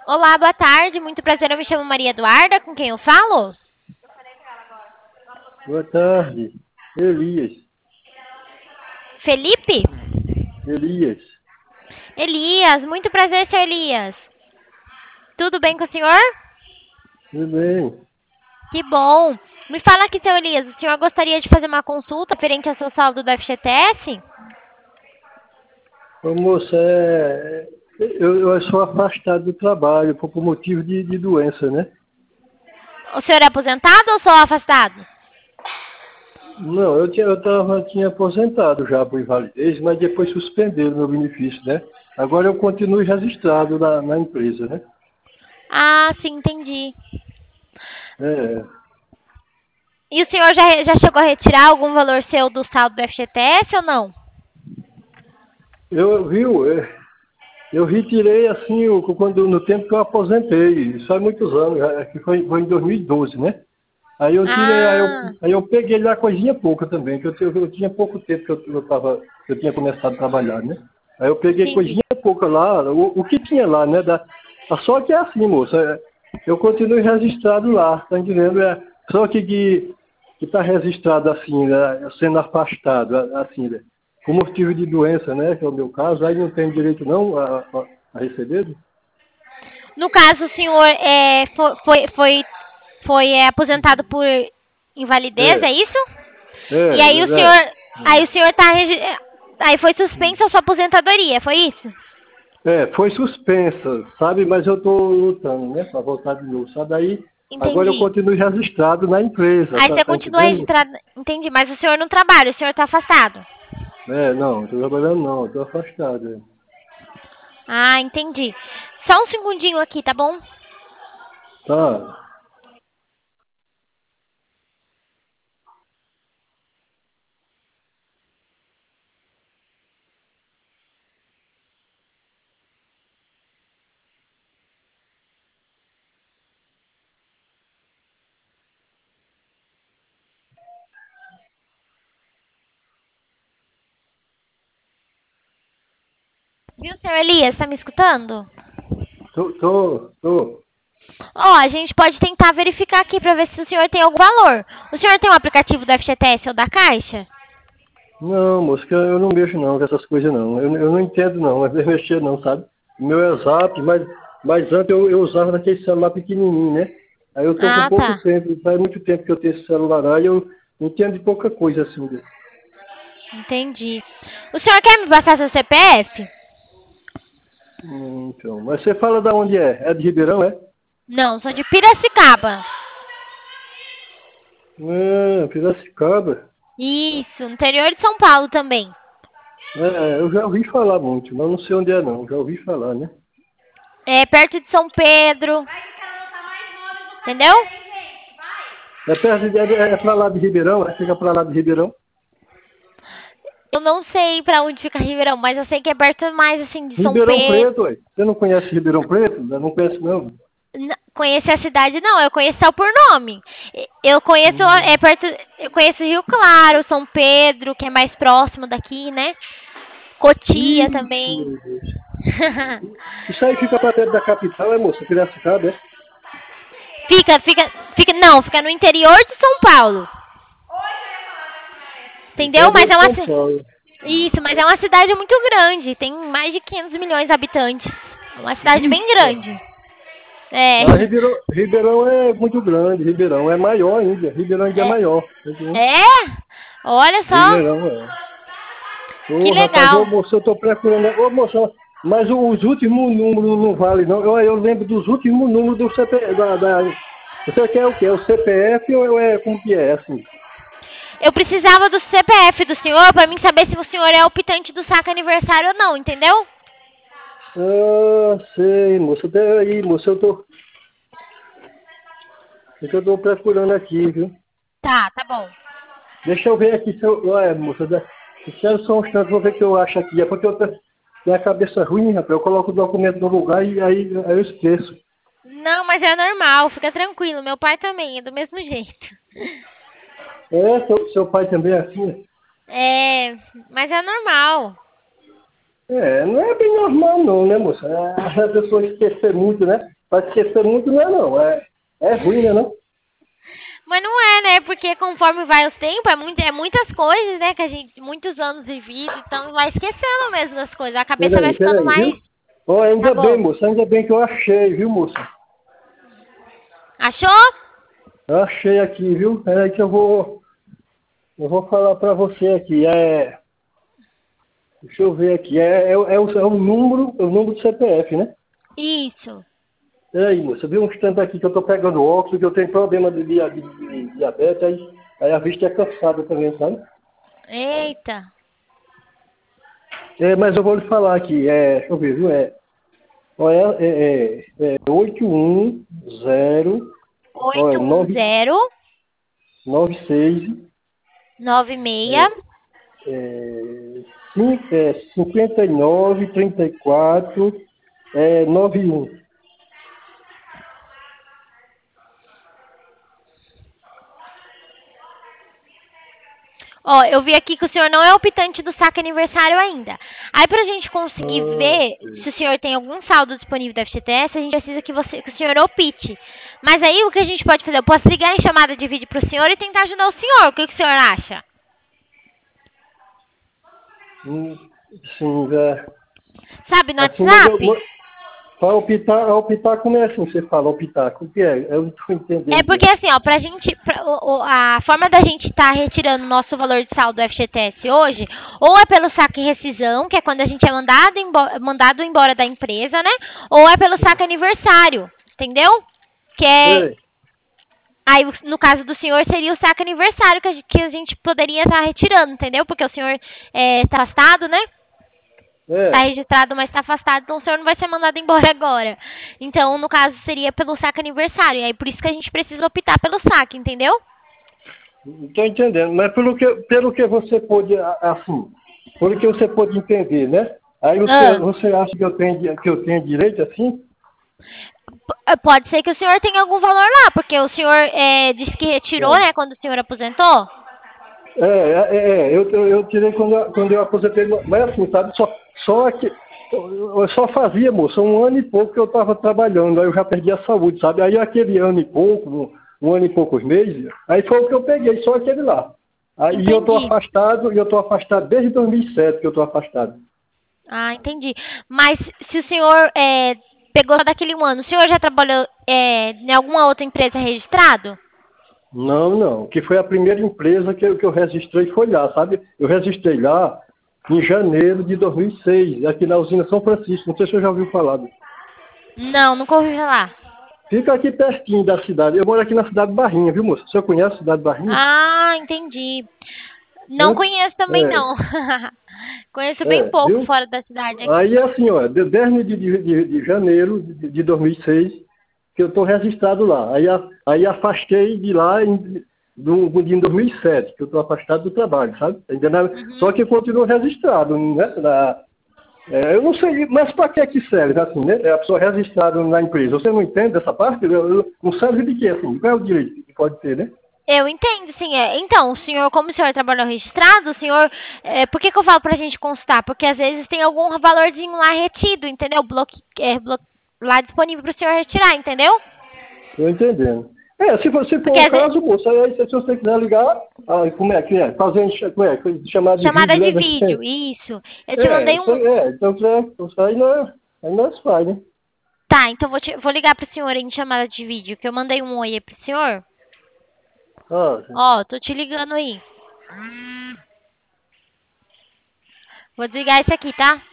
Olá, boa tarde. Muito prazer, eu me chamo Maria Eduarda. Com quem eu falo? Boa tarde. Elias. Felipe? Elias. Elias, muito prazer, seu Elias. Tudo bem com o senhor? Tudo bem? Que bom. Me fala aqui, seu Elias, o senhor gostaria de fazer uma consulta referente ao seu saldo do FGTS? Ô, moça, eu sou afastado do trabalho por motivo de doença, né? O senhor é aposentado ou só afastado? Não, tinha aposentado já por invalidez, mas depois suspenderam meu benefício, né? Agora eu continuo registrado na empresa, né? Ah, sim, entendi. É, E o senhor já chegou a retirar algum valor seu do saldo do FGTS ou não? viu, eu retirei assim, no tempo que eu aposentei, isso faz muitos anos, que foi em 2012, né? Aí eu tirei, Ah, aí eu peguei lá coisinha pouca também, que eu tinha pouco tempo que eu tinha começado a trabalhar, né? Aí eu peguei entendi. coisinha pouca lá, o que tinha lá, né? A sorte é assim, moça, eu continuo registrado lá, tá entendendo? Só que tá registrado assim, né? Sendo afastado, assim, né? Por motivo de doença, né? Que é o meu caso, aí não tem direito não a receber. No caso, o senhor foi aposentado por invalidez, É, é isso? E é, aí o é. senhor, aí o senhor aí foi suspensa a sua aposentadoria, foi isso? Foi suspensa, sabe? Mas eu estou lutando, né? Para voltar de novo, sabe? Aí, agora eu Entendi. continuo registrado na empresa, Aí você tá continua entendendo? registrado, entendi, mas o senhor não trabalha, o senhor está afastado. Não, estou trabalhando não, estou afastado. Ah, entendi. Só um segundinho aqui, tá bom? Tá. Viu, senhor Elias, tá me escutando? Tô. Ó, a gente pode tentar verificar aqui pra ver se o senhor tem algum valor. O senhor tem um aplicativo do FGTS ou da Caixa? Não, moço, que eu não mexo não com essas coisas não. Eu não entendo não, mas mexer não, sabe? O meu é Zap, mas antes eu usava naquele celular pequenininho, né? Aí eu tô com Ah, pouco tá. tempo, faz muito tempo que eu tenho esse celular aí, eu entendo de pouca coisa assim. Entendi. O senhor quer me passar seu CPF? Então, mas você fala da onde é? É de Ribeirão, é? Não, sou de Piracicaba. Piracicaba. Isso, no interior de São Paulo também. Eu já ouvi falar muito, mas não sei onde é não. Já ouvi falar, né? É perto de São Pedro. Entendeu? É perto é pra lá de Ribeirão, fica pra lá de Ribeirão. Eu não sei pra onde fica Ribeirão, mas eu sei que é perto mais assim de São Ribeirão Pedro. Preto, ué. Você não conhece Ribeirão Preto? Não conhece não? Conhecer a cidade não, eu conheço só por nome. Eu conheço Hum, eu conheço Rio Claro, São Pedro, que é mais próximo daqui, né? Cotia Ixi, também. meu Deus. Isso aí fica pra dentro da capital, é, moça? Piracicaba, é? Fica no interior de São Paulo. Entendeu? Mas Interior é de São Paulo. isso, mas é uma cidade muito grande, tem mais de 500 milhões de habitantes. É uma cidade bem Vixe, ó. grande. É. Ribeirão é muito grande, Ribeirão é maior ainda. Ribeirão ainda é É. maior. Tá entendendo? É? Olha só, Ribeirão, é. que Ô, rapaz, ô legal. moço, eu tô procurando. Ô, moço, mas os últimos números não vale, não. Eu lembro dos últimos números do CPF. Você quer o quê? O CPF ou como que é, assim? Eu precisava do CPF do senhor pra mim saber se o senhor é optante do saque aniversário ou não, entendeu? Ah, sei, moço. Peraí, moço, é que eu tô procurando aqui, viu? Tá, tá bom. Deixa eu ver aqui se eu. Ué, moça, espera só um instante, vou ver o que eu acho aqui. É porque eu tenho a cabeça ruim, rapaz. Eu coloco o documento no lugar e aí eu esqueço. Não, mas é normal, fica tranquilo. Meu pai também é do mesmo jeito. Seu pai também é assim? É, mas é normal. Não é bem normal não, né, moça? A pessoa esquecer muito, né? Para esquecer muito não é não. É ruim, né, não? Mas não é, né? Porque conforme vai os tempos, é muitas coisas, né? Que a gente, muitos anos de vida, então vai esquecendo mesmo das coisas. A cabeça vai ficando Peraí, mais. viu? Ó, Tá ainda bem, bom. moça, ainda bem que eu achei, viu, moça? Achou? Eu achei aqui, viu? Peraí que eu vou falar para você aqui. Deixa eu ver aqui. É o número do CPF, né? Isso. Peraí, moça, viu um instante aqui que eu tô pegando óculos, que eu tenho problema de diabetes, aí a vista é cansada também, sabe? Eita. Mas eu vou lhe falar aqui, deixa eu ver, viu? É 810, oito um 9, zero 96, 96 59, 34, 91. Ó, eu vi aqui que o senhor não é optante do saque aniversário ainda. Aí, pra gente conseguir ver se o senhor tem algum saldo disponível da FGTS, a gente precisa que o senhor opte. Mas aí, o que a gente pode fazer? Eu posso ligar em chamada de vídeo pro senhor e tentar ajudar o senhor. O que o senhor acha? Sim, Sabe, no assim, mas WhatsApp? para optar, como é assim você fala, optar? O que é? Eu não estou É entendendo porque bem. assim, ó, pra gente, a forma da gente estar retirando o nosso valor de saldo do FGTS hoje, ou é pelo saque e rescisão, que é quando a gente é mandado embora da empresa, né? Ou é pelo saque aniversário, entendeu? Que é, Sei, aí no caso do senhor seria o saque aniversário que a gente poderia estar retirando, entendeu? Porque o senhor está afastado, né? Está é. registrado, mas está afastado, então o senhor não vai ser mandado embora agora. Então, no caso, seria pelo saque aniversário. E aí, por isso que a gente precisa optar pelo saque, entendeu? Estou entendendo, mas pelo que você pôde, assim, pelo que você pôde entender, né? Aí Ah, você acha que eu tenho direito assim? pode ser que o senhor tenha algum valor lá, porque o senhor disse que retirou, É. né, quando o senhor aposentou? Eu tirei quando eu aposentei, mas assim, sabe, só que eu só fazia, moça, um ano e pouco que eu estava trabalhando, aí eu já perdi a saúde, sabe? Aí aquele ano e pouco, um ano e poucos meses, aí foi o que eu peguei, só aquele lá. Aí Entendi. eu tô afastado desde 2007 que eu tô afastado. Ah, entendi. Mas se o senhor pegou só daquele um ano, o senhor já trabalhou em alguma outra empresa registrado? Não, não, que foi a primeira empresa que eu registrei foi lá, sabe? Eu registrei lá em janeiro de 2006, aqui na usina São Francisco, não sei se você já ouviu falar. Não, nunca ouvi falar. Fica aqui pertinho da cidade. Eu moro aqui na cidade de Barrinha, viu, moça? Você conhece a cidade de Barrinha? Ah, entendi. Não Hã? conheço também, É, não. Conheço bem pouco viu? fora da cidade Aí aqui. é assim, ó, de janeiro de 2006 que eu estou registrado lá. Aí afastei de lá em 2007, que eu estou afastado do trabalho, sabe? Só Uhum. que eu continuo registrado, né? Eu não sei, mas para que serve, assim, né? É a pessoa registrada na empresa. Você não entende essa parte? Não serve de quê, assim? Qual é o direito que pode ter, né? Eu entendo, sim. Então, o senhor, como o senhor trabalhou registrado, o senhor. Por que eu falo pra gente constar? Porque às vezes tem algum valorzinho lá retido, entendeu? Lá disponível pro senhor retirar, entendeu? Estou entendendo. Se for Porque o às vezes. caso, moça, aí se você quiser ligar, como é que é? Fazer chamada de Chamada vídeo, de né? vídeo, isso. Eu te mandei um. Então isso aí nós faz, né? Tá, então vou ligar pro senhor em chamada de vídeo, que eu mandei um oi pro senhor. Ah, Ó, tô te ligando aí. Vou desligar esse aqui, tá?